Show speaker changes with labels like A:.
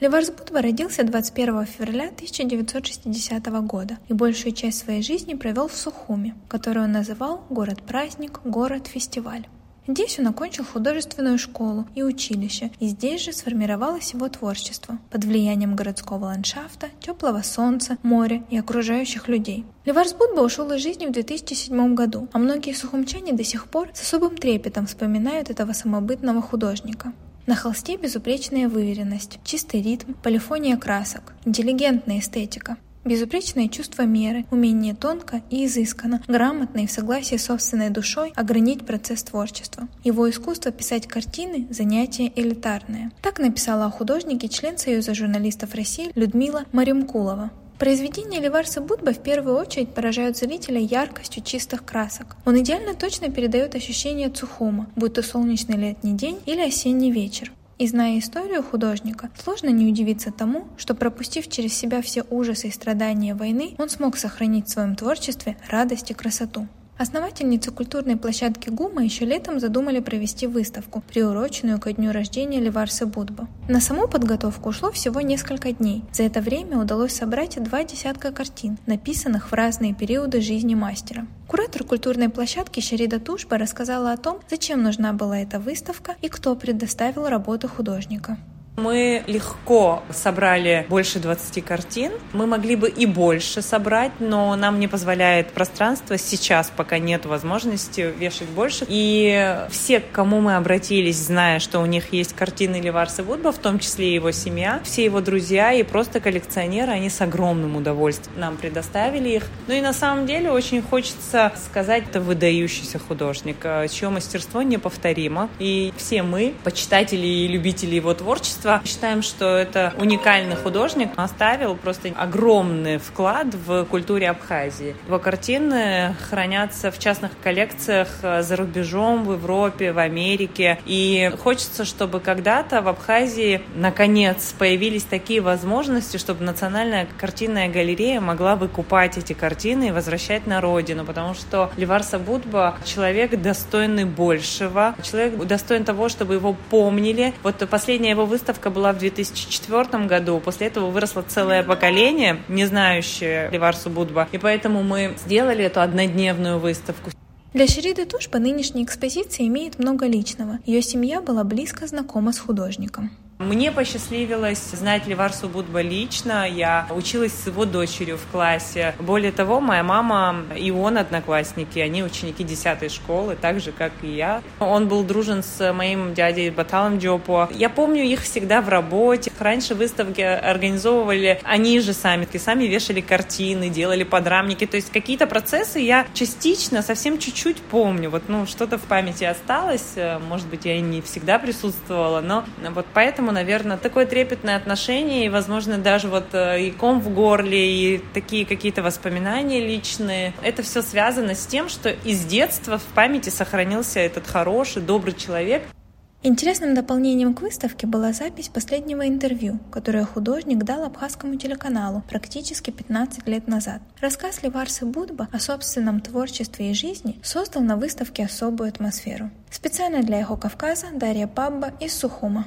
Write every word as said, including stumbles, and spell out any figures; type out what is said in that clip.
A: Леварс Будба родился двадцать первого февраля тысяча девятьсот шестидесятого года и большую часть своей жизни провел в Сухуми, который он называл «город-праздник», «город-фестиваль». Здесь он окончил художественную школу и училище, и здесь же сформировалось его творчество под влиянием городского ландшафта, теплого солнца, моря и окружающих людей. Леварс Будба ушел из жизни в две тысячи седьмом году, а многие сухумчане до сих пор с особым трепетом вспоминают этого самобытного художника. На холсте безупречная выверенность, чистый ритм, полифония красок, интеллигентная эстетика. Безупречное чувство меры, умение тонко и изысканно, грамотно и в согласии с собственной душой огранить процесс творчества. Его искусство писать картины – занятие элитарное. Так написала о художнике член Союза журналистов России Людмила Маремкулова. Произведения Леварса Будба в первую очередь поражают зрителя яркостью чистых красок. Он идеально точно передает ощущение Цухума, будь то солнечный летний день или осенний вечер. И зная историю художника, сложно не удивиться тому, что, пропустив через себя все ужасы и страдания войны, он смог сохранить в своем творчестве радость и красоту. Основательницы культурной площадки ГУМа еще летом задумали провести выставку, приуроченную ко дню рождения Леварса Будба. На саму подготовку ушло всего несколько дней. За это время удалось собрать два десятка картин, написанных в разные периоды жизни мастера. Куратор культурной площадки Шарида Тушба рассказала о том, зачем нужна была эта выставка и кто предоставил работу художника.
B: Мы легко собрали больше двадцати картин. Мы могли бы и больше собрать, но нам не позволяет пространство. Сейчас пока нет возможности вешать больше. И все, к кому мы обратились, зная, что у них есть картины Леварса Будба, в том числе и его семья, все его друзья и просто коллекционеры, они с огромным удовольствием нам предоставили их. Ну и на самом деле очень хочется сказать, это выдающийся художник, чье мастерство неповторимо. И все мы, почитатели и любители его творчества, считаем, что это уникальный художник, оставил просто огромный вклад в культуре Абхазии. Его картины хранятся в частных коллекциях за рубежом, в Европе, в Америке. И хочется, чтобы когда-то в Абхазии наконец появились такие возможности, чтобы Национальная картинная галерея могла выкупать эти картины и возвращать на родину, потому что Леварса Будба — человек, достойный большего, человек достоин того, чтобы его помнили. Вот последняя его выставка была в две тысячи четвёртом году. После этого выросло целое поколение, не знающее Леварсу Будба. И поэтому мы сделали эту однодневную выставку.
A: Для Шариды Тушба нынешняя экспозиция имеет много личного. Ее семья была близко знакома с художником.
B: Мне посчастливилось знать Леварсу Будба лично. Я училась с его дочерью в классе. Более того, моя мама и он одноклассники. Они ученики десятой школы, так же, как и я. Он был дружен с моим дядей Баталом Джопо. Я помню их всегда в работе. Раньше выставки организовывали они же сами. И сами вешали картины, делали подрамники. То есть какие-то процессы я частично, совсем чуть-чуть помню. Вот, ну, что-то в памяти осталось. Может быть, я и не всегда присутствовала, но вот поэтому, наверное, такое трепетное отношение и, возможно, даже вот и ком в горле, и такие какие-то воспоминания личные. Это все связано с тем, что из детства в памяти сохранился этот хороший, добрый человек.
A: Интересным дополнением к выставке была запись последнего интервью, которое художник дал абхазскому телеканалу практически пятнадцать лет назад. Рассказ Леварса Будба о собственном творчестве и жизни создал на выставке особую атмосферу. Специально для «Эхо Кавказа» Дарья Пабба из Сухума.